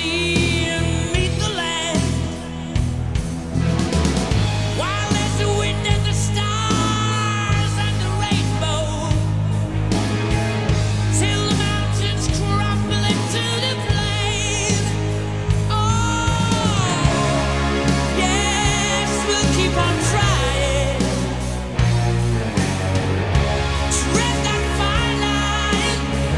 sea and meet the land. While there's the wind and the stars and the rainbow, till the mountains crumble into the plain. Oh, yes, we'll keep on trying. Tread that fine line.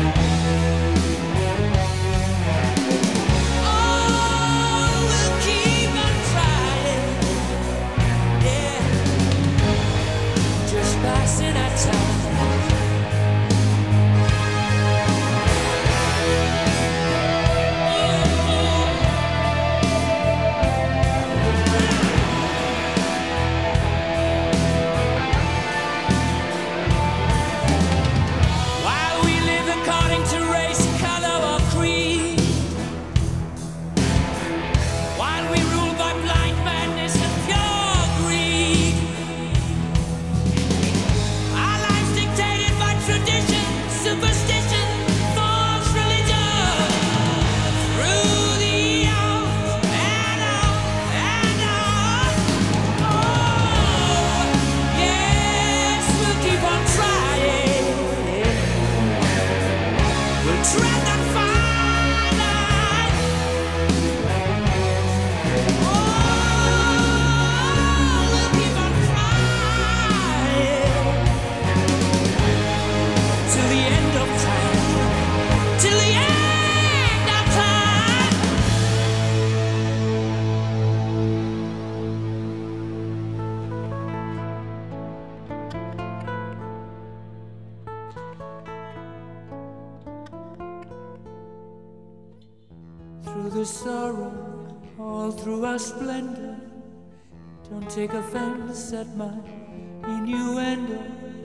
Oh, we'll keep on trying. Yeah, just passing our time. While we live according to race, color, or creed, while we rule by blind madness and pure greed, our lives dictated by tradition, superstition, false religion, through the hours and on and on. Oh, yes, we'll keep on trying. We'll tread that fine line. Oh, we'll keep on trying till the end of time. Till the end of time. Through the sorrow, all through our splendor, don't take offense at my innuendo.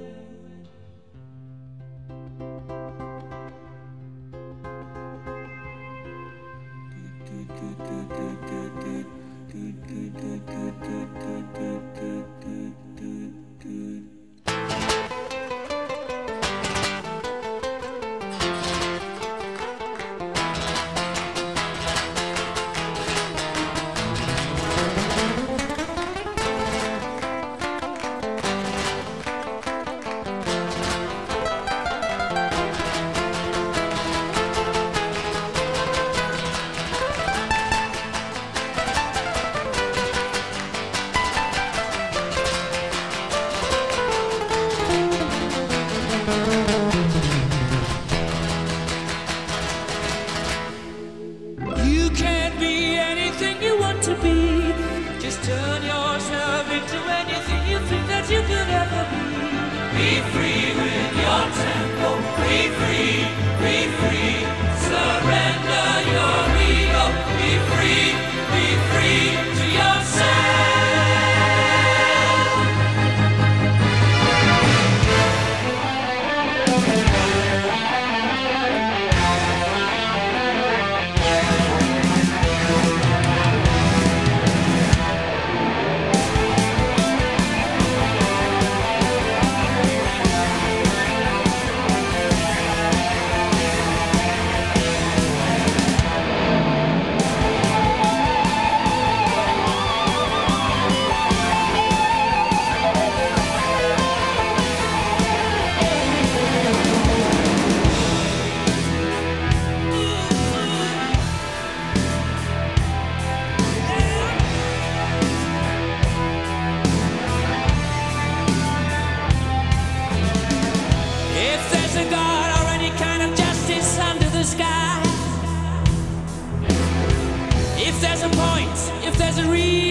You can't be anything you want to be. Just turn yourself into anything you think that you could ever be. Be free with your tempo. Be free, be free. Surrender your ego. Be free to yourself. If there's a God or any kind of justice under the sky, if there's a point, if there's a reason